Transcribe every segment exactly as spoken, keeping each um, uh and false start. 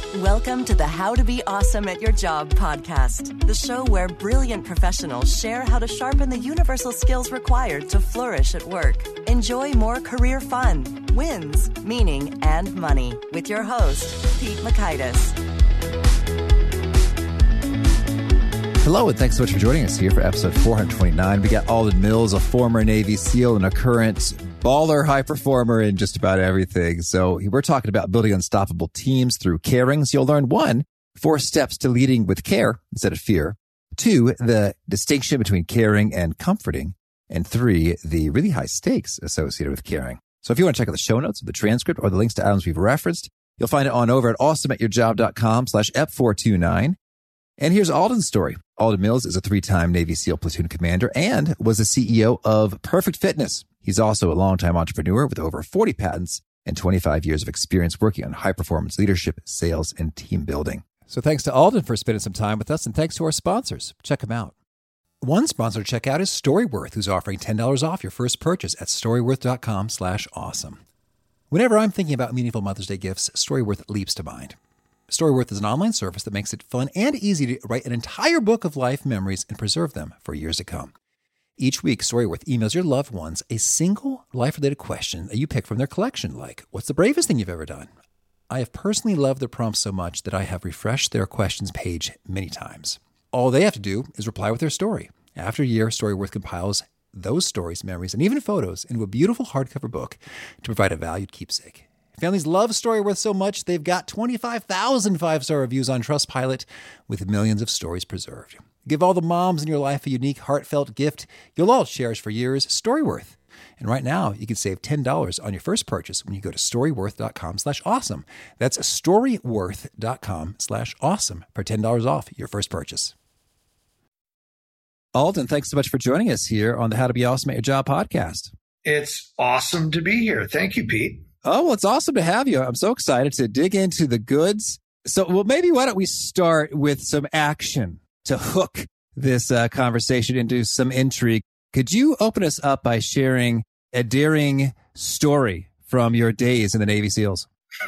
Welcome to the How to Be Awesome at Your Job podcast, the show where brilliant professionals share how to sharpen the universal skills required to flourish at work. Enjoy more career fun, wins, meaning, and money with your host, Pete Mockaitis. Hello, and thanks so much for joining us here for episode four twenty-nine. We got Alden Mills, a former Navy SEAL and a current baller high performer in just about everything. So we're talking about building unstoppable teams through caring. So you'll learn one, four steps to leading with care instead of fear. Two, the distinction between caring and comforting. And three, the really high stakes associated with caring. So if you want to check out the show notes, the transcript, or the links to items we've referenced, you'll find it on over at awesome at your job dot com slash ep four two nine. And here's Alden's story. Alden Mills is a three-time Navy SEAL platoon commander and was the C E O of Perfect Fitness. He's also a longtime entrepreneur with over forty patents and twenty-five years of experience working on high-performance leadership, sales, and team building. So thanks to Alden for spending some time with us, and thanks to our sponsors. Check them out. One sponsor to check out is Storyworth, who's offering ten dollars off your first purchase at storyworth dot com slash awesome. Whenever I'm thinking about meaningful Mother's Day gifts, Storyworth leaps to mind. Storyworth is an online service that makes it fun and easy to write an entire book of life memories and preserve them for years to come. Each week, Storyworth emails your loved ones a single life-related question that you pick from their collection, like, what's the bravest thing you've ever done? I have personally loved their prompts so much that I have refreshed their questions page many times. All they have to do is reply with their story. After a year, Storyworth compiles those stories, memories, and even photos into a beautiful hardcover book to provide a valued keepsake. Families love Storyworth so much, they've got twenty-five thousand five-star reviews on Trustpilot with millions of stories preserved. Give all the moms in your life a unique, heartfelt gift you'll all cherish for years, Storyworth. And right now, you can save ten dollars on your first purchase when you go to storyworth dot com slash awesome. That's storyworth dot com slash awesome for ten dollars off your first purchase. Alden, thanks so much for joining us here on the How to Be Awesome at Your Job podcast. It's awesome to be here. Thank you, Pete. Oh, well, it's awesome to have you. I'm so excited to dig into the goods. So, well, maybe why don't we start with some action to hook this uh, conversation into some intrigue. Could you open us up by sharing a daring story from your days in the Navy SEALs?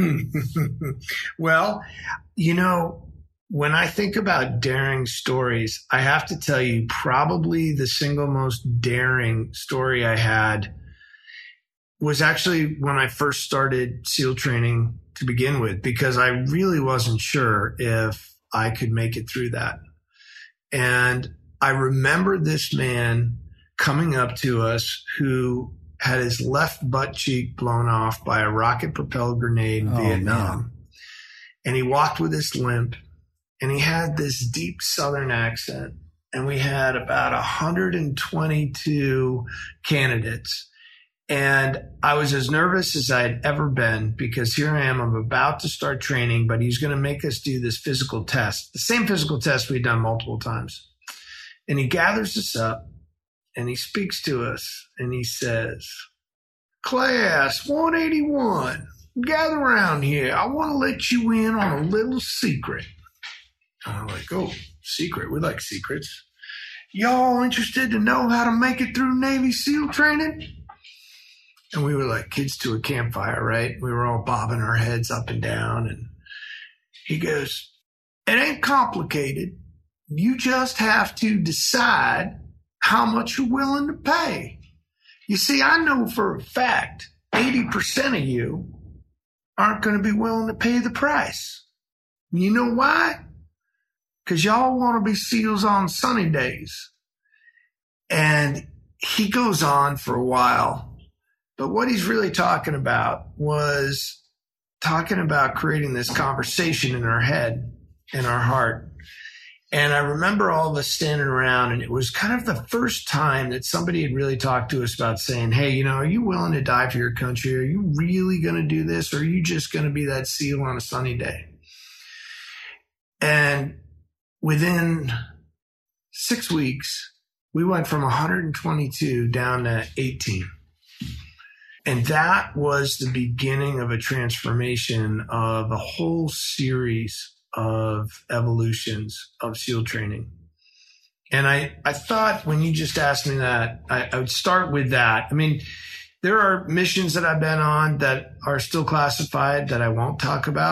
Well, you know, when I think about daring stories, I have to tell you probably the single most daring story I had was actually when I first started SEAL training to begin with, because I really wasn't sure if I could make it through that. And I remember this man coming up to us who had his left butt cheek blown off by a rocket-propelled grenade in oh, Vietnam. Man. And he walked with this limp, and he had this deep Southern accent. And we had about one hundred twenty-two candidates. And I was as nervous as I'd ever been, because here I am, I'm about to start training, but he's going to make us do this physical test, the same physical test we'd done multiple times. And he gathers us up and he speaks to us and he says, class one eighty-one, gather around here. I want to let you in on a little secret. And I'm like, oh, secret. We like secrets. Y'all interested to know how to make it through Navy SEAL training? And we were like kids to a campfire, right? We were all bobbing our heads up and down. And he goes, it ain't complicated. You just have to decide how much you're willing to pay. You see, I know for a fact, eighty percent of you aren't going to be willing to pay the price. You know why? Because y'all want to be SEALs on sunny days. And he goes on for a while. But what he's really talking about was talking about creating this conversation in our head, in our heart. And I remember all of us standing around, and it was kind of the first time that somebody had really talked to us about saying, hey, you know, are you willing to die for your country? Are you really going to do this? Or are you just going to be that SEAL on a sunny day? And within six weeks, we went from one hundred twenty-two down to eighteen. And that was the beginning of a transformation of a whole series of evolutions of SEAL training. And I, I thought when you just asked me that, I, I would start with that. I mean, there are missions that I've been on that are still classified that I won't talk about.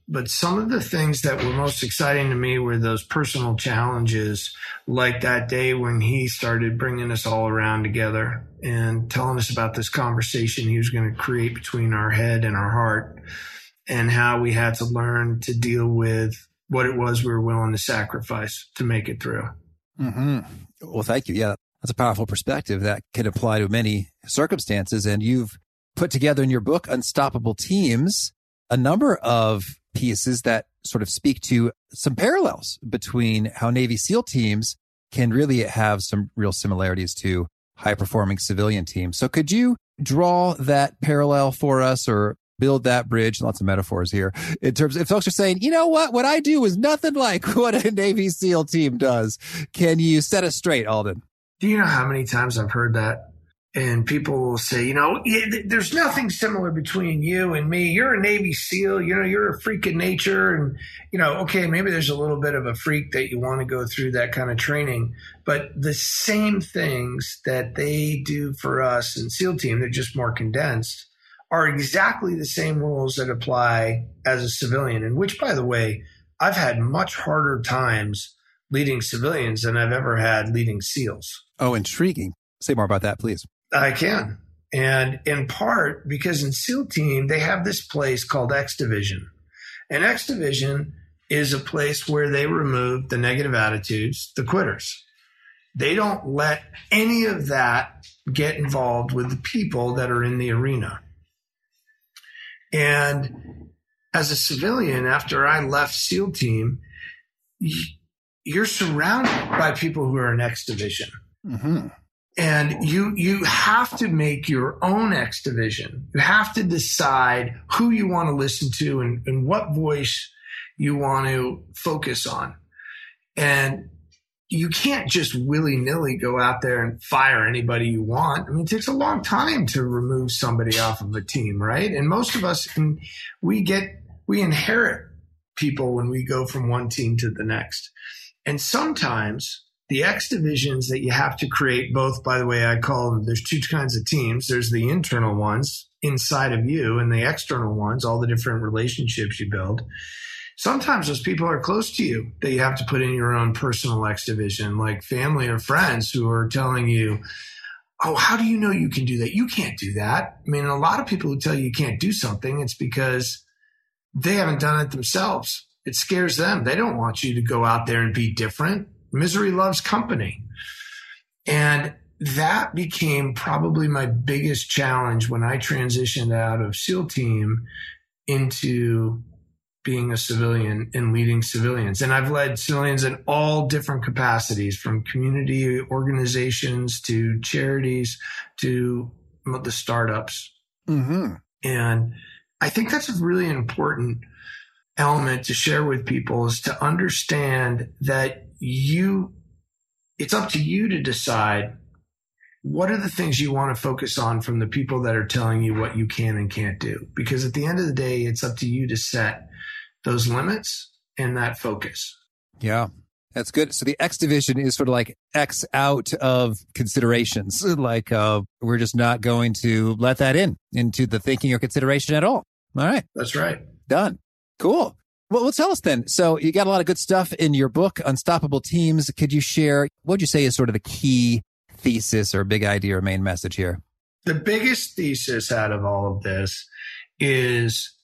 but some of the things that were most exciting to me were those personal challenges, like that day when he started bringing us all around together and telling us about this conversation he was going to create between our head and our heart, and how we had to learn to deal with what it was we were willing to sacrifice to make it through. Mm-hmm. Well, thank you. Yeah, that's a powerful perspective that can apply to many circumstances. And you've put together in your book, Unstoppable Teams, a number of pieces that sort of speak to some parallels between how Navy SEAL teams can really have some real similarities to high-performing civilian teams. So could you draw that parallel for us, or build that bridge? Lots of metaphors here. In terms, if folks are saying, you know what, what I do is nothing like what a Navy SEAL team does. Can you set us straight, Alden? Do you know how many times I've heard that? And people will say, you know, there's nothing similar between you and me. You're a Navy SEAL, you know, you're a freak of nature. And, you know, okay, maybe there's a little bit of a freak that you want to go through that kind of training. But the same things that they do for us in SEAL team, they're just more condensed, are exactly the same rules that apply as a civilian. And which, by the way, I've had much harder times leading civilians than I've ever had leading SEALs. Oh, intriguing. Say more about that, please. I can. And in part because in SEAL team, they have this place called X Division. And X Division is a place where they remove the negative attitudes, the quitters. They don't let any of that get involved with the people that are in the arena. And as a civilian, after I left SEAL team, you're surrounded by people who are in X Division. Mm-hmm. And you you have to make your own X Division. You have to decide who you want to listen to and, and what voice you want to focus on. And you can't just willy-nilly go out there and fire anybody you want. I mean, it takes a long time to remove somebody off of a team, right? And most of us, can, we get we inherit people when we go from one team to the next. And sometimes the X divisions that you have to create, both, by the way, I call them, there's two kinds of teams. There's the internal ones inside of you and the external ones, all the different relationships you build. Sometimes those people are close to you that you have to put in your own personal X division, like family or friends who are telling you, oh, how do you know you can do that? You can't do that. I mean, a lot of people who tell you you can't do something, it's because they haven't done it themselves. It scares them. They don't want you to go out there and be different. Misery loves company. And that became probably my biggest challenge when I transitioned out of SEAL team into being a civilian and leading civilians. And I've led civilians in all different capacities, from community organizations to charities to the startups. Mm-hmm. And I think that's a really important element to share with people, is to understand that you, it's up to you to decide what are the things you want to focus on from the people that are telling you what you can and can't do. Because at the end of the day, it's up to you to set those limits and that focus. Yeah, that's good. So the X division is sort of like X out of considerations. Like uh, we're just not going to let that in into the thinking or consideration at all. All right. That's right. Done. Cool. Well, well, tell us then. So you got a lot of good stuff in your book, Unstoppable Teams. Could you share, what would you say is sort of the key thesis or big idea or main message here? The biggest thesis out of all of this is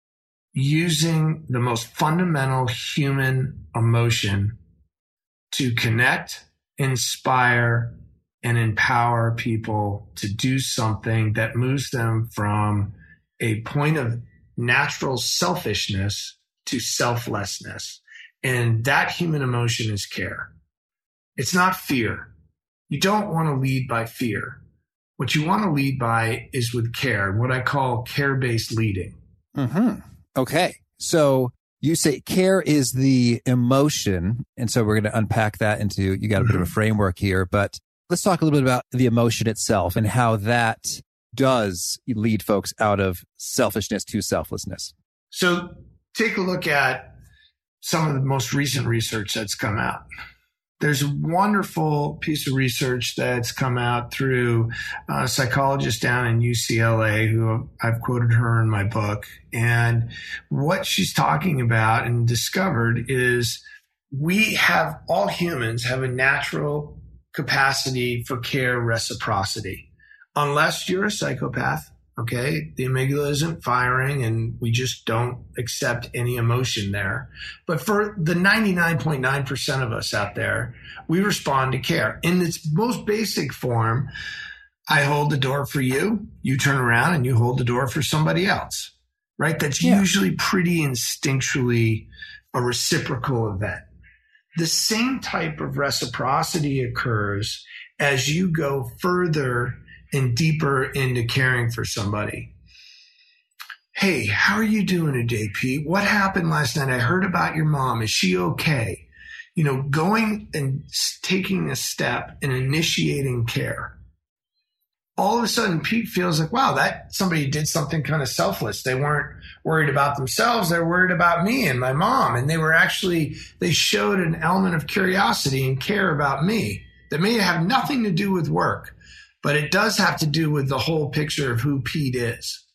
using the most fundamental human emotion to connect, inspire, and empower people to do something that moves them from a point of natural selfishness to selflessness. And that human emotion is care. It's not fear. You don't want to lead by fear. What you want to lead by is with care, what I call care-based leading. Mm-hmm. Okay. So you say care is the emotion. And so we're going to unpack that into, you got a bit of a framework here, but let's talk a little bit about the emotion itself and how that does lead folks out of selfishness to selflessness. So take a look at some of the most recent research that's come out. There's a wonderful piece of research that's come out through a psychologist down in U C L A who I've quoted her in my book. And what she's talking about and discovered is we have, all humans have a natural capacity for care reciprocity. Unless you're a psychopath, okay, the amygdala isn't firing and we just don't accept any emotion there. But for the ninety-nine point nine percent of us out there, we respond to care. In its most basic form, I hold the door for you, you turn around and you hold the door for somebody else, right? That's yeah. usually pretty instinctually a reciprocal event. The same type of reciprocity occurs as you go further and deeper into caring for somebody. Hey, how are you doing today, Pete? What happened last night? I heard about your mom. Is she okay? You know, going and taking a step and initiating care. All of a sudden, Pete feels like, wow, that somebody did something kind of selfless. They weren't worried about themselves. They're worried about me and my mom. And they were actually, they showed an element of curiosity and care about me that may have nothing to do with work, but it does have to do with the whole picture of who Pete is.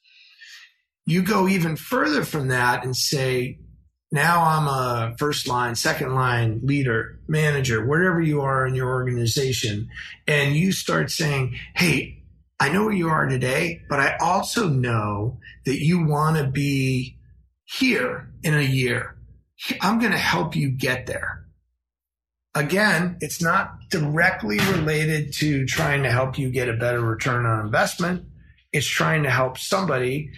You go even further from that and say, now I'm a first line, second line leader, manager, wherever you are in your organization. And you start saying, hey, I know where you are today, but I also know that you want to be here in a year. I'm going to help you get there. Again, it's not directly related to trying to help you get a better return on investment. It's trying to help somebody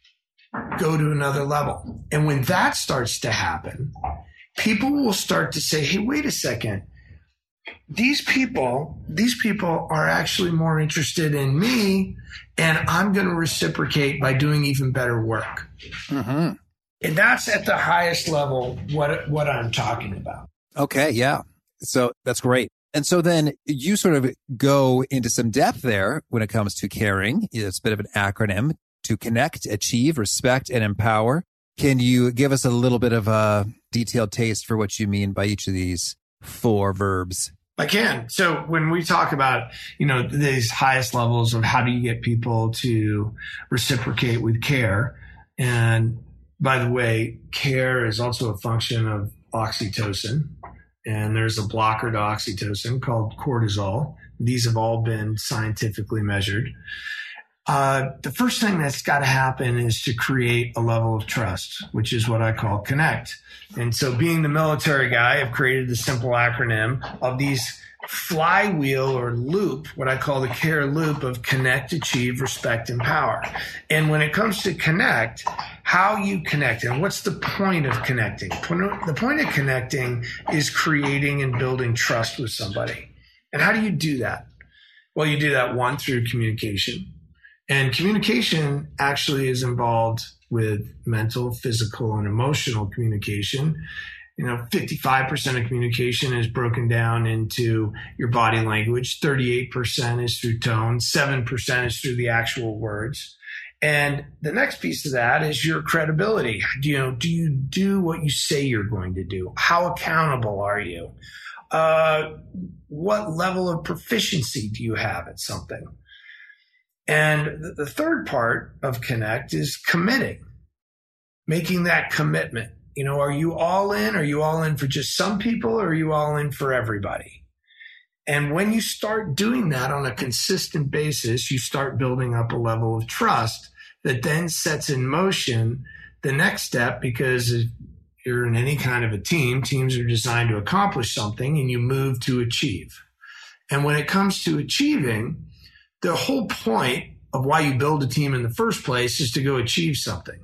go to another level. And when that starts to happen, people will start to say, hey, wait a second. These people, these people are actually more interested in me, and I'm going to reciprocate by doing even better work. Mm-hmm. And that's at the highest level what what I'm talking about. Okay, yeah. So that's great. And so then you sort of go into some depth there when it comes to caring. It's a bit of an acronym to connect, achieve, respect, and empower. Can you give us a little bit of a detailed taste for what you mean by each of these four verbs? I can. So when we talk about, you know, these highest levels of how do you get people to reciprocate with care, and by the way, care is also a function of oxytocin, and there's a blocker to oxytocin called cortisol. These have all been scientifically measured. Uh, the first thing that's got to happen is to create a level of trust, which is what I call connect. And so being the military guy, I've created the simple acronym of these flywheel or loop, what I call the care loop of connect, achieve, respect, empower. And when it comes to connect, how you connect and what's the point of connecting? The point of connecting is creating and building trust with somebody. And how do you do that? Well, you do that one through communication. And communication actually is involved with mental, physical, and emotional communication. You know, fifty-five percent of communication is broken down into your body language. thirty-eight percent is through tone. seven percent is through the actual words. And the next piece of that is your credibility. Do you know, do you do what you say you're going to do? How accountable are you? Uh, what level of proficiency do you have at something? And the third part of connect is committing, making that commitment. You know, are you all in? Are you all in for just some people, or are you all in for everybody? And when you start doing that on a consistent basis, you start building up a level of trust that then sets in motion the next step, because if you're in any kind of a team, teams are designed to accomplish something, and you move to achieve. And when it comes to achieving, the whole point of why you build a team in the first place is to go achieve something.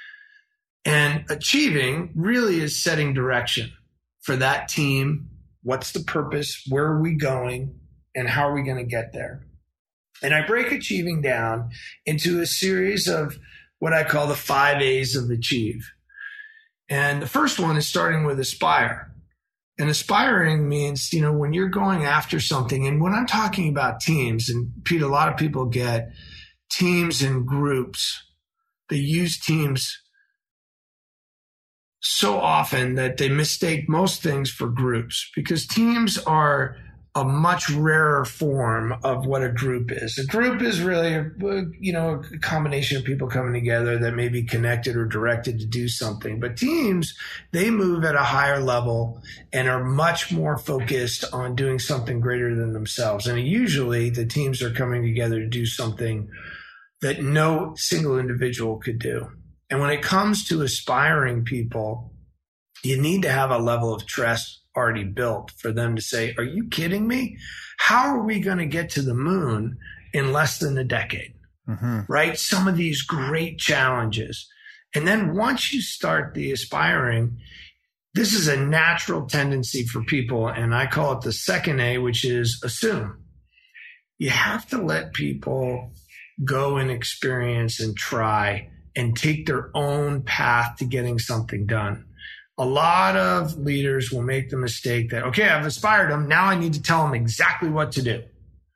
And achieving really is setting direction for that team. What's the purpose? Where are we going? And how are we going to get there? And I break achieving down into a series of what I call the five A's of achieve. And the first one is starting with aspire. And aspiring means, you know, when you're going after something, and when I'm talking about teams, and Pete, a lot of people get teams and groups. They use teams so often that they mistake most things for groups, because teams are a much rarer form of what a group is. A group is really, a, you know, a combination of people coming together that may be connected or directed to do something. But teams, they move at a higher level and are much more focused on doing something greater than themselves. And usually the teams are coming together to do something that no single individual could do. And when it comes to aspiring people, you need to have a level of trust already built for them to say, are you kidding me? How are we going to get to the moon in less than a decade? Mm-hmm. Right? Some of these great challenges. And then once you start the aspiring, this is a natural tendency for people. And I call it the second A, which is assume. You have to let people go and experience and try and take their own path to getting something done. A lot of leaders will make the mistake that, okay, I've inspired them. Now I need to tell them exactly what to do.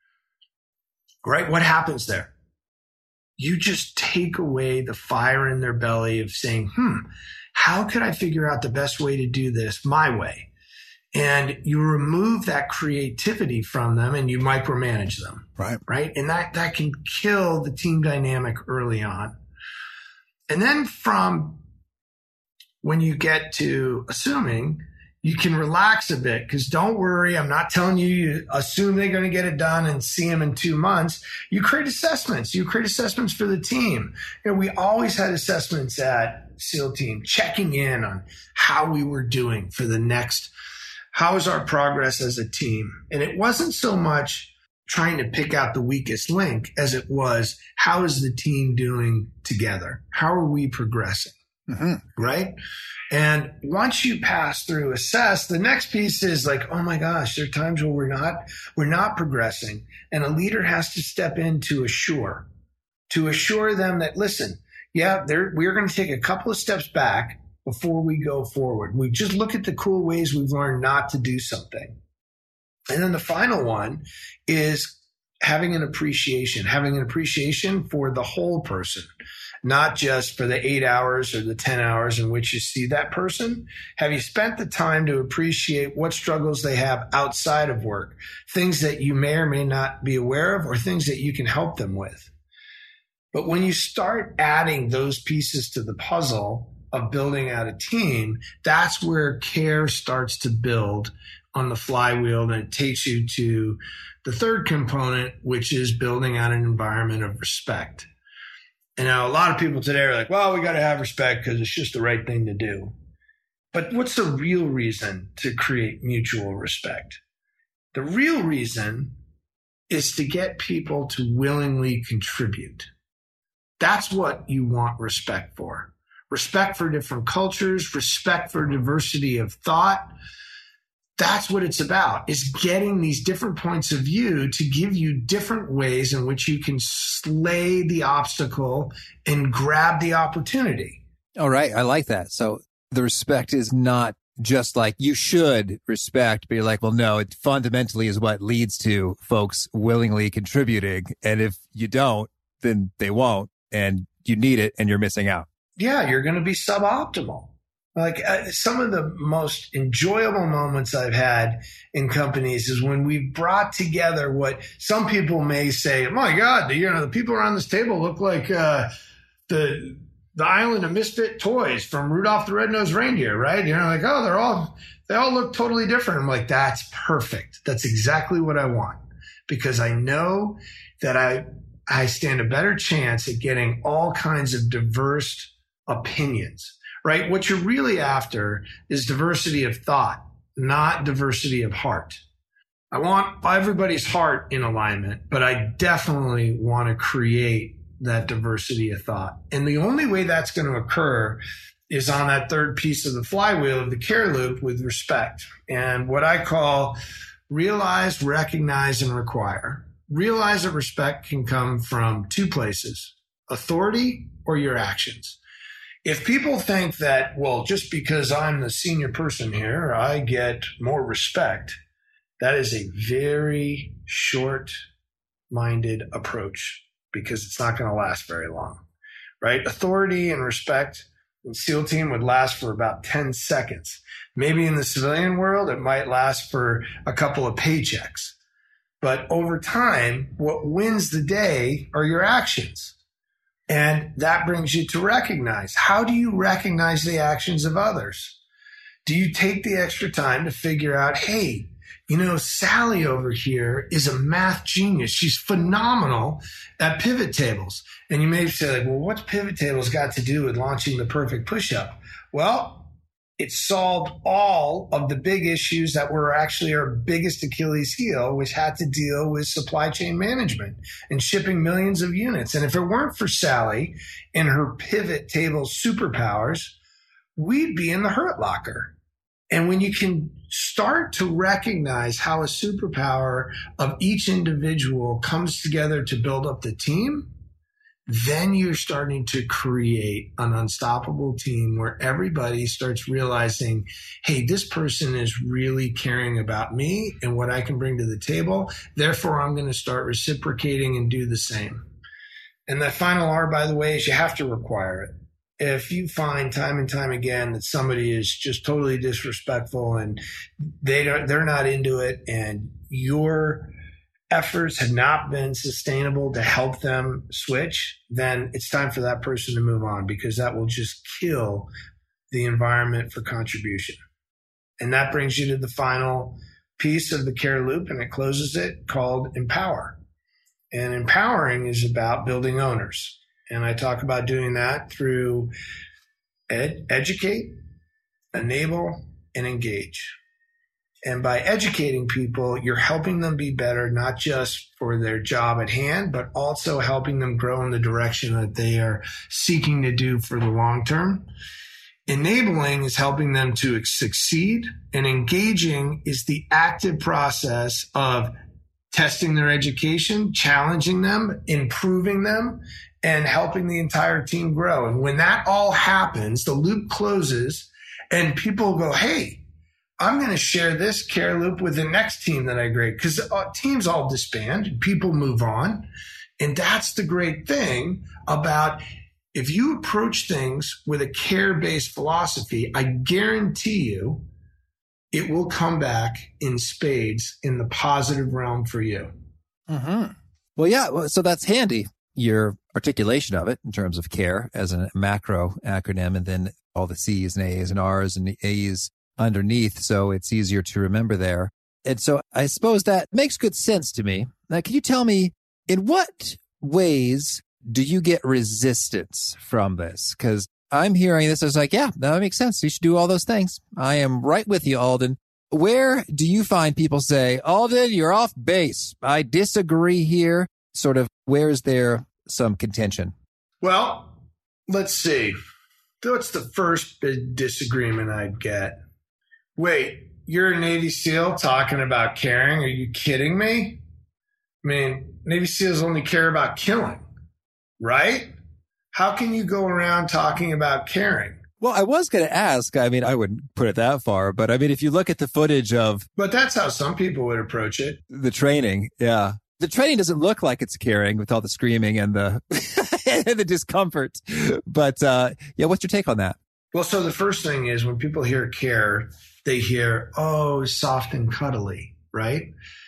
Right? What happens there? You just take away the fire in their belly of saying, hmm, how could I figure out the best way to do this my way? And you remove that creativity from them and you micromanage them. Right. Right. And that, that can kill the team dynamic early on. And then from when you get to assuming, you can relax a bit, because don't worry, I'm not telling you you assume they're going to get it done and see them in two months. You create assessments. You create assessments for the team. You know, we always had assessments at SEAL Team, checking in on how we were doing for the next, how is our progress as a team? And it wasn't so much trying to pick out the weakest link as it was, how is the team doing together? How are we progressing? Mm-hmm. Right? And once you pass through assess, the next piece is like, oh my gosh, there are times where we're not, we're not progressing. And a leader has to step in to assure, to assure them that, listen, yeah, we're going to take a couple of steps back before we go forward. We just look at the cool ways we've learned not to do something. And then the final one is having an appreciation, having an appreciation for the whole person. Not just for the eight hours or the ten hours in which you see that person. Have you spent the time to appreciate what struggles they have outside of work, things that you may or may not be aware of, or things that you can help them with? But when you start adding those pieces to the puzzle of building out a team, that's where care starts to build on the flywheel, and it takes you to the third component, which is building out an environment of respect. And now a lot of people today are like, well, we got to have respect because it's just the right thing to do. But what's the real reason to create mutual respect? The real reason is to get people to willingly contribute. That's what you want respect for. Respect for different cultures, respect for diversity of thought. That's what it's about, is getting these different points of view to give you different ways in which you can slay the obstacle and grab the opportunity. All right. I like that. So the respect is not just like you should respect, but you're like, well, no, it fundamentally is what leads to folks willingly contributing. And if you don't, then they won't, and you need it and you're missing out. Yeah, you're going to be suboptimal. Like uh, some of the most enjoyable moments I've had in companies is when we brought together what some people may say, oh my God, you know, the people around this table look like uh, the the island of misfit toys from Rudolph the Red-Nosed Reindeer, right? You know, like, oh, they're all, they all look totally different. I'm like, that's perfect. That's exactly what I want, because I know that I I stand a better chance at getting all kinds of diverse opinions. Right? What you're really after is diversity of thought, not diversity of heart. I want everybody's heart in alignment, but I definitely want to create that diversity of thought. And the only way that's going to occur is on that third piece of the flywheel of the care loop with respect. And what I call realize, recognize, and require. Realize that respect can come from two places, authority or your actions. If people think that, well, just because I'm the senior person here, I get more respect, that is a very short-minded approach, because it's not going to last very long, right? Authority and respect And SEAL team would last for about ten seconds. Maybe in the civilian world, it might last for a couple of paychecks. But over time, what wins the day are your actions. And that brings you to recognize. How do you recognize the actions of others? Do you take the extra time to figure out, hey, you know, Sally over here is a math genius. She's phenomenal at pivot tables. And you may say, like, well, what's pivot tables got to do with launching the perfect push-up? Well, it solved all of the big issues that were actually our biggest Achilles heel, which had to deal with supply chain management and shipping millions of units. And if it weren't for Sally and her pivot table superpowers, we'd be in the hurt locker. And when you can start to recognize how a superpower of each individual comes together to build up the team, then you're starting to create an unstoppable team where everybody starts realizing, hey, this person is really caring about me and what I can bring to the table. Therefore, I'm going to start reciprocating and do the same. And the final R, by the way, is you have to require it. If you find time and time again that somebody is just totally disrespectful and they don't, they're not into it, and your efforts have not been sustainable to help them switch, then it's time for that person to move on, because that will just kill the environment for contribution. And that brings you to the final piece of the care loop, and it closes it, called empower. And empowering is about building owners. And I talk about doing that through ed- educate, enable, and engage. And by educating people, you're helping them be better, not just for their job at hand, but also helping them grow in the direction that they are seeking to do for the long term. Enabling is helping them to succeed, and engaging is the active process of testing their education, challenging them, improving them, and helping the entire team grow. And when that all happens, the loop closes and people go, hey, I'm going to share this care loop with the next team that I grade, because uh, teams all disband and people move on. And that's the great thing about, if you approach things with a care-based philosophy, I guarantee you it will come back in spades in the positive realm for you. Mm-hmm. Well, yeah. So that's handy, your articulation of it in terms of care as a macro acronym, and then all the C's and A's and R's and A's underneath. So it's easier to remember there. And so I suppose that makes good sense to me. Now, can you tell me, in what ways do you get resistance from this? Because I'm hearing this, I was like, yeah, that makes sense. You should do all those things. I am right with you, Alden. Where do you find people say, Alden, you're off base, I disagree here? Sort of, where is there some contention? Well, let's see. What's the first big disagreement I'd get? Wait, you're a Navy SEAL talking about caring? Are you kidding me? I mean, Navy SEALs only care about killing, right? How can you go around talking about caring? Well, I was going to ask, I mean, I wouldn't put it that far, but I mean, if you look at the footage of... But that's how some people would approach it. The training, yeah. The training doesn't look like it's caring with all the screaming and the and the discomfort. But uh, yeah, what's your take on that? Well, so the first thing is, when people hear care, they hear, oh, soft and cuddly, right?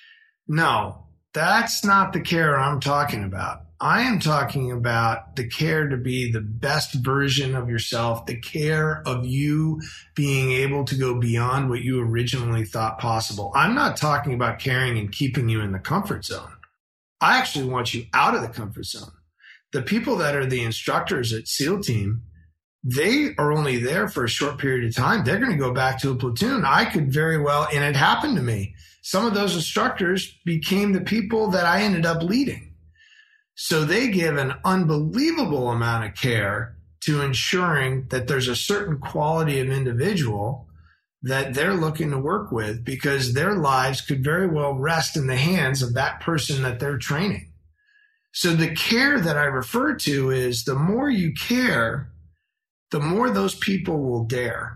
No, that's not the care I'm talking about. I am talking about the care to be the best version of yourself, the care of you being able to go beyond what you originally thought possible. I'm not talking about caring and keeping you in the comfort zone. I actually want you out of the comfort zone. The people that are the instructors at SEAL Team, they are only there for a short period of time. They're going to go back to a platoon. I could very well, and it happened to me, some of those instructors became the people that I ended up leading. So they give an unbelievable amount of care to ensuring that there's a certain quality of individual that they're looking to work with, because their lives could very well rest in the hands of that person that they're training. So the care that I refer to is, the more you care, the more those people will dare.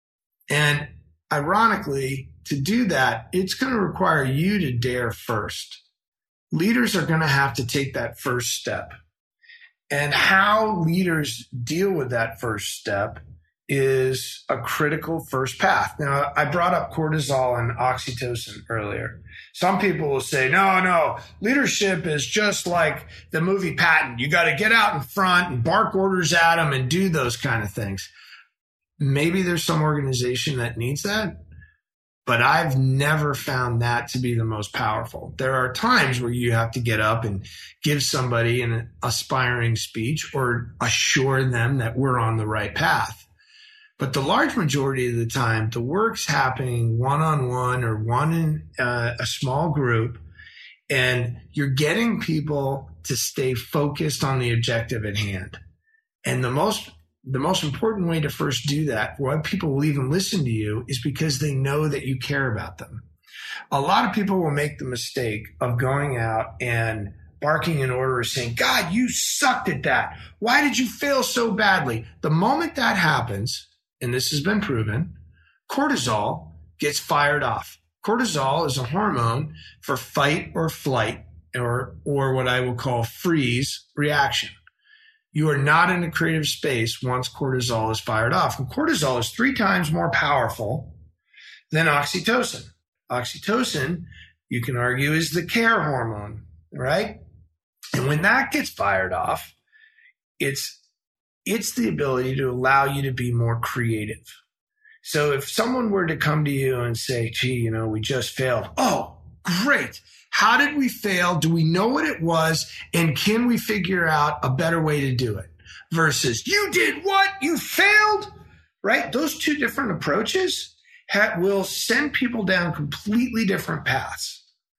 And ironically, to do that, it's going to require you to dare first. Leaders are going to have to take that first step. And how leaders deal with that first step is a critical first path. Now, I brought up cortisol and oxytocin earlier. Some people will say, no, no, leadership is just like the movie Patton. You got to get out in front and bark orders at them and do those kind of things. Maybe there's some organization that needs that, but I've never found that to be the most powerful. There are times where you have to get up and give somebody an aspiring speech or assure them that we're on the right path. But the large majority of the time, the work's happening one-on-one or one in uh, a small group, and you're getting people to stay focused on the objective at hand. And the most the most important way to first do that, why people will even listen to you, is because they know that you care about them. A lot of people will make the mistake of going out and barking an order or saying, God, you sucked at that. Why did you fail so badly? The moment that happens, and this has been proven, cortisol gets fired off. Cortisol is a hormone for fight or flight, or, or what I will call freeze reaction. You are not in a creative space once cortisol is fired off. And cortisol is three times more powerful than oxytocin. Oxytocin, you can argue, is the care hormone, right? And when that gets fired off, it's it's the ability to allow you to be more creative. So if someone were to come to you and say, gee, you know, we just failed. Oh, great. How did we fail? Do we know what it was? And can we figure out a better way to do it? Versus, you did what? You failed? Right? Those two different approaches ha- will send people down completely different paths.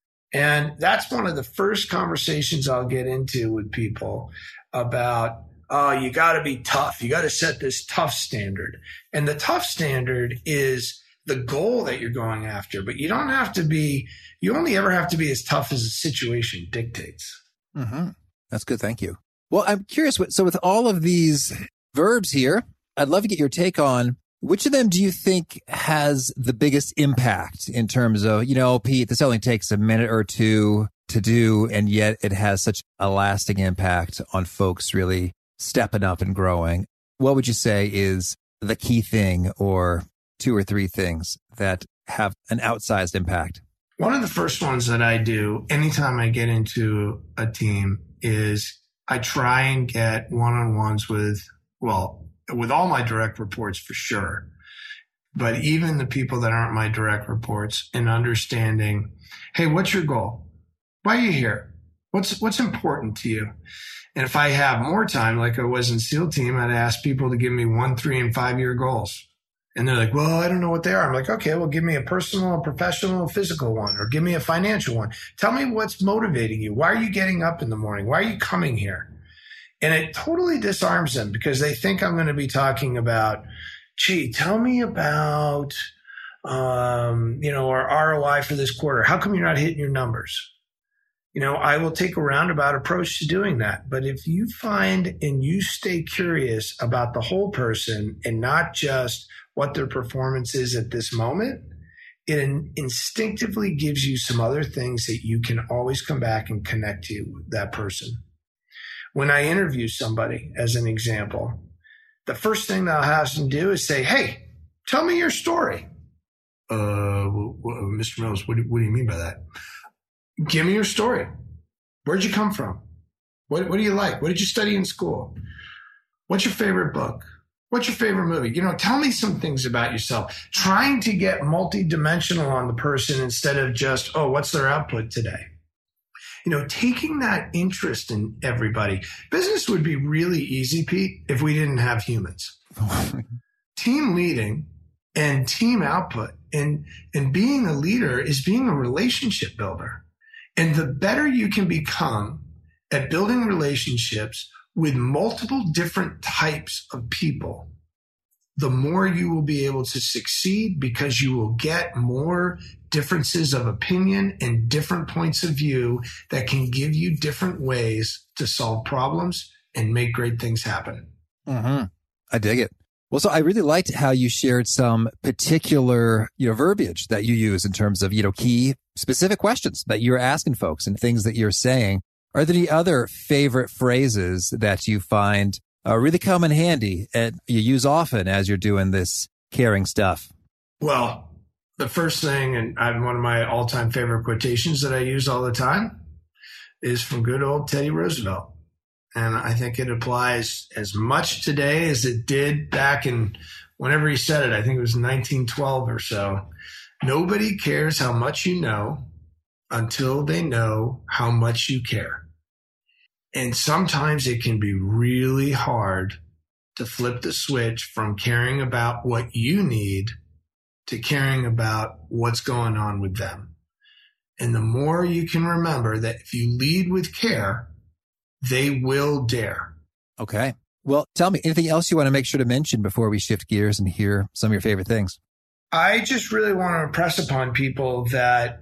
And that's one of the first conversations I'll get into with people about, oh, you got to be tough. You got to set this tough standard. And the tough standard is the goal that you're going after, but you don't have to be, you only ever have to be as tough as the situation dictates. Mm-hmm. That's good. Thank you. Well, I'm curious. So with all of these verbs here, I'd love to get your take on which of them do you think has the biggest impact in terms of, you know, Pete, this only takes a minute or two to do, and yet it has such a lasting impact on folks really stepping up and growing. What would you say is the key thing, or two or three things that have an outsized impact? One of the first ones that I do anytime I get into a team is I try and get one-on-ones with, well, with all my direct reports for sure, but even the people that aren't my direct reports, and understanding, hey, what's your goal? Why are you here? What's, what's important to you? And if I have more time, like I was in SEAL team, I'd ask people to give me one, three, and five year goals. And they're like, well, I don't know what they are. I'm like, okay, well, give me a personal, a professional, a physical one, or give me a financial one. Tell me what's motivating you. Why are you getting up in the morning? Why are you coming here? And it totally disarms them, because they think I'm going to be talking about, gee, tell me about, um, you know, our R O I for this quarter. How come you're not hitting your numbers? You know, I will take a roundabout approach to doing that. But if you find and you stay curious about the whole person and not just what their performance is at this moment, it in- instinctively gives you some other things that you can always come back and connect to with that person. When I interview somebody, as an example, the first thing that I'll have them do is say, hey, tell me your story. Uh, well, well, Mister Mills, what do, what do you mean by that? Give me your story. Where'd you come from? What, what do you like? What did you study in school? What's your favorite book? What's your favorite movie? You know, tell me some things about yourself. Trying to get multidimensional on the person instead of just, oh, what's their output today? You know, taking that interest in everybody. Business would be really easy, Pete, if we didn't have humans. Team leading and team output and, and being a leader is being a relationship builder. And the better you can become at building relationships with multiple different types of people, the more you will be able to succeed, because you will get more differences of opinion and different points of view that can give you different ways to solve problems and make great things happen. Mm-hmm. I dig it. Well, so I really liked how you shared some particular, you know, verbiage that you use in terms of, you know, key specific questions that you're asking folks and things that you're saying Are there any other favorite phrases that you find uh, really come in handy and you use often as you're doing this caring stuff? Well, the first thing, and I, one of my all-time favorite quotations that I use all the time is from good old Teddy Roosevelt. And I think it applies as much today as it did back in whenever he said it. I think it was nineteen twelve or so. Nobody cares how much you know until they know how much you care. And sometimes it can be really hard to flip the switch from caring about what you need to caring about what's going on with them. And the more you can remember that if you lead with care, they will dare. Okay. Well, tell me, anything else you want to make sure to mention before we shift gears and hear some of your favorite things? I just really want to impress upon people that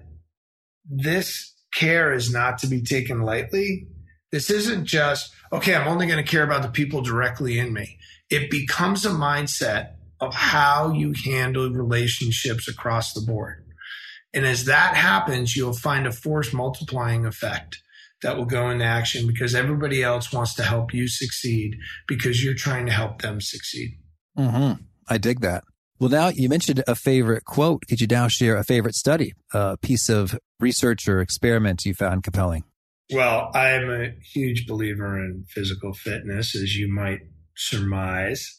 this care is not to be taken lightly. This isn't just, okay, I'm only going to care about the people directly in me. It becomes a mindset of how you handle relationships across the board. And as that happens, you'll find a force multiplying effect that will go into action because everybody else wants to help you succeed because you're trying to help them succeed. Mm-hmm. I dig that. Well, now you mentioned a favorite quote. Could you now share a favorite study, a piece of research or experiment you found compelling? Well, I'm a huge believer in physical fitness, as you might surmise.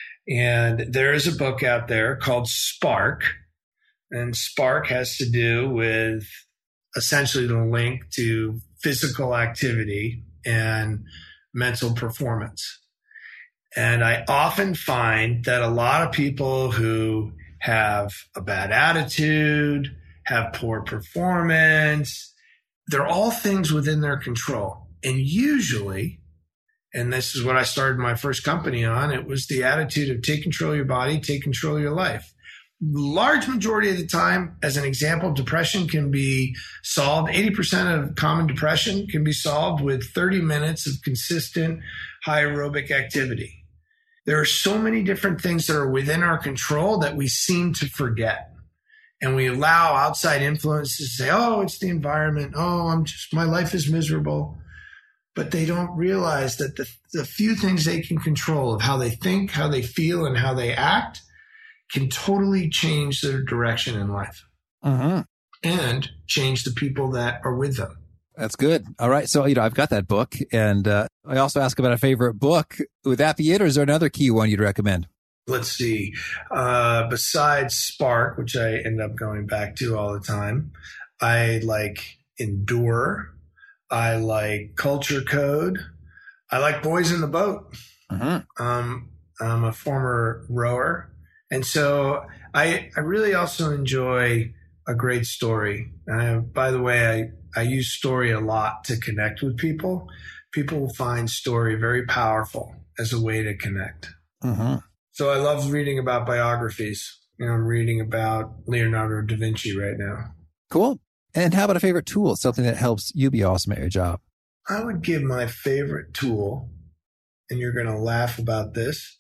And there is a book out there called Spark. And Spark has to do with essentially the link to physical activity and mental performance. And I often find that a lot of people who have a bad attitude, have poor performance, they're all things within their control. And usually, and this is what I started my first company on, it was the attitude of take control of your body, take control of your life. Large majority of the time, as an example, depression can be solved. eighty percent of common depression can be solved with thirty minutes of consistent high aerobic activity. There are so many different things that are within our control that we seem to forget. And we allow outside influences to say, oh, it's the environment. Oh, I'm just, my life is miserable. But they don't realize that the, the few things they can control of how they think, how they feel, and how they act can totally change their direction in life Mm-hmm. and change the people that are with them. That's good. All right. So, you know, I've got that book. And uh, I also ask about a favorite book. Would that be it, or is there another key one you'd recommend? Let's see. Uh, besides Spark, which I end up going back to all the time, I like Endure. I like Culture Code. I like Boys in the Boat. Mm-hmm. Um, I'm a former rower. And so I, I really also enjoy a great story. Uh, by the way, I, I use story a lot to connect with people. People will find story very powerful as a way to connect. Mm-hmm. So I love reading about biographies. You know, I'm reading about Leonardo da Vinci right now. Cool. And how about a favorite tool, something that helps you be awesome at your job? I would give my favorite tool, and you're going to laugh about this,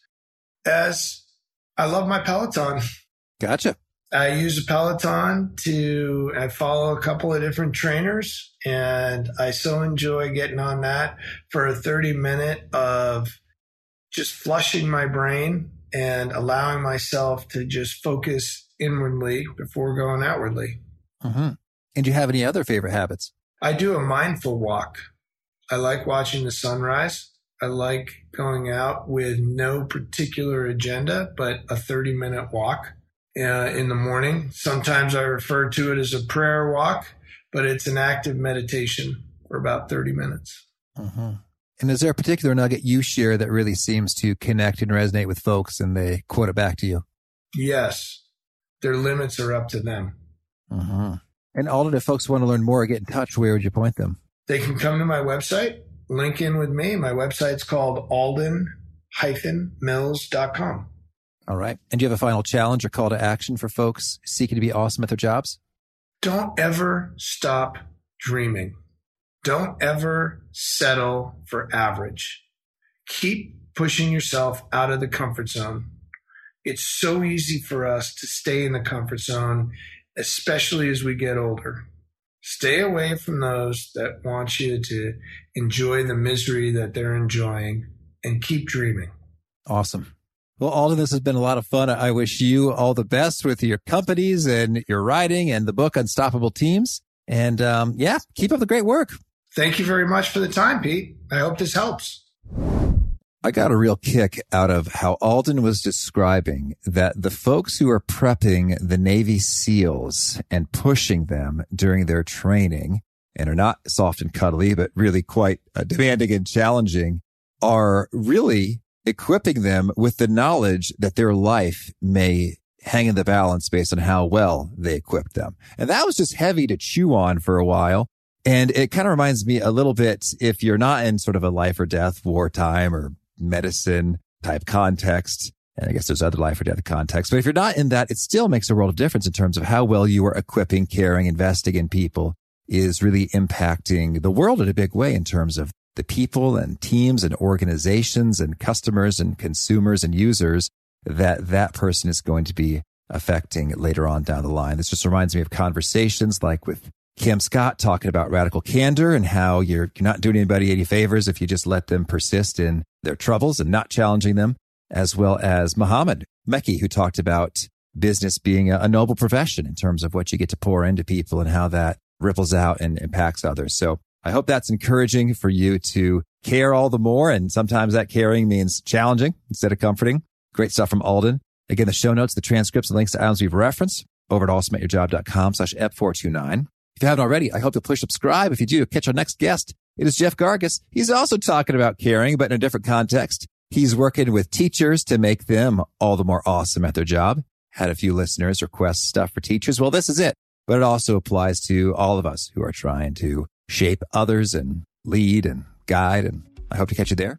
as I love my Peloton. Gotcha. I use a Peloton to, I follow a couple of different trainers, and I so enjoy getting on that for a thirty minute of just flushing my brain and allowing myself to just focus inwardly before going outwardly. Mm-hmm. And do you have any other favorite habits? I do a mindful walk. I like watching the sunrise. I like going out with no particular agenda, but a thirty minute walk uh, in the morning. Sometimes I refer to it as a prayer walk, but it's an active meditation for about thirty minutes. Mm-hmm. And is there a particular nugget you share that really seems to connect and resonate with folks and they quote it back to you? Yes. Their limits are up to them. Mm-hmm. And Alden, if folks want to learn more or get in touch, where would you point them? They can come to my website, link in with me. My website's called alden dash mills dot com. All right. And do you have a final challenge or call to action for folks seeking to be awesome at their jobs? Don't ever stop dreaming. Don't ever settle for average. Keep pushing yourself out of the comfort zone. It's so easy for us to stay in the comfort zone, especially as we get older. Stay away from those that want you to enjoy the misery that they're enjoying, and keep dreaming. Awesome. Well, Alden, this has been a lot of fun. I wish you all the best with your companies and your writing and the book Unstoppable Teams. And um, yeah, keep up the great work. Thank you very much for the time, Pete. I hope this helps. I got a real kick out of how Alden was describing that the folks who are prepping the Navy SEALs and pushing them during their training and are not soft and cuddly, but really quite uh, demanding and challenging, are really equipping them with the knowledge that their life may hang in the balance based on how well they equipped them. And that was just heavy to chew on for a while. And it kind of reminds me a little bit, if you're not in sort of a life or death wartime or medicine type context, and I guess there's other life or death context, but if you're not in that, it still makes a world of difference in terms of how well you are equipping, caring, investing in people is really impacting the world in a big way in terms of the people and teams and organizations and customers and consumers and users that that person is going to be affecting later on down the line. This just reminds me of conversations like with Kim Scott talking about radical candor and how you're, you're not doing anybody any favors if you just let them persist in their troubles and not challenging them, as well as Muhammad Mekki, who talked about business being a, a noble profession in terms of what you get to pour into people and how that ripples out and impacts others. So I hope that's encouraging for you to care all the more. And sometimes that caring means challenging instead of comforting. Great stuff from Alden. Again, the show notes, the transcripts, and links to items we've referenced over at awesome at your job dot com slash ep four two nine. If you haven't already, I hope you'll push subscribe. If you do, catch our next guest. It is Jeff Gargas. He's also talking about caring, but in a different context. He's working with teachers to make them all the more awesome at their job. Had a few listeners request stuff for teachers. Well, this is it. But it also applies to all of us who are trying to shape others and lead and guide. And I hope to catch you there.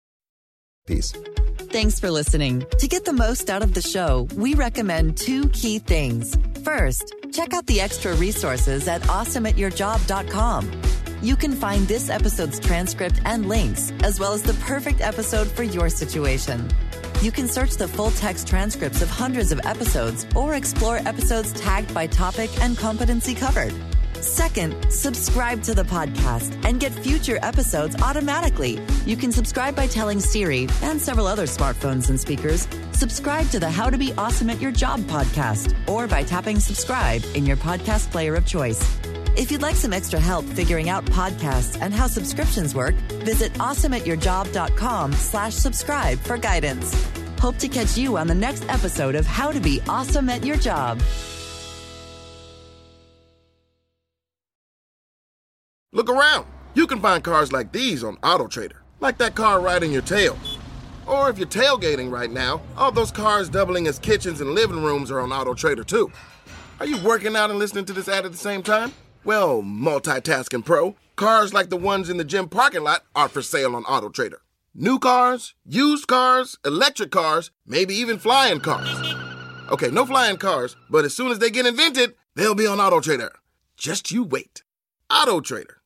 Peace. Thanks for listening. To get the most out of the show, we recommend two key things. First, check out the extra resources at awesome at your job dot com. You can find this episode's transcript and links, as well as the perfect episode for your situation. You can search the full text transcripts of hundreds of episodes or explore episodes tagged by topic and competency covered. Second, subscribe to the podcast and get future episodes automatically. You can subscribe by telling Siri and several other smartphones and speakers, subscribe to the How to Be Awesome at Your Job podcast, or by tapping subscribe in your podcast player of choice. If you'd like some extra help figuring out podcasts and how subscriptions work, visit awesome at your job dot com slash subscribe for guidance. Hope to catch you on the next episode of How to Be Awesome at Your Job. Look around. You can find cars like these on AutoTrader, like that car riding your tail. Or if you're tailgating right now, all those cars doubling as kitchens and living rooms are on AutoTrader too. Are you working out and listening to this ad at the same time? Well, multitasking pro, cars like the ones in the gym parking lot are for sale on AutoTrader. New cars, used cars, electric cars, maybe even flying cars. Okay, no flying cars, but as soon as they get invented, they'll be on AutoTrader. Just you wait. AutoTrader.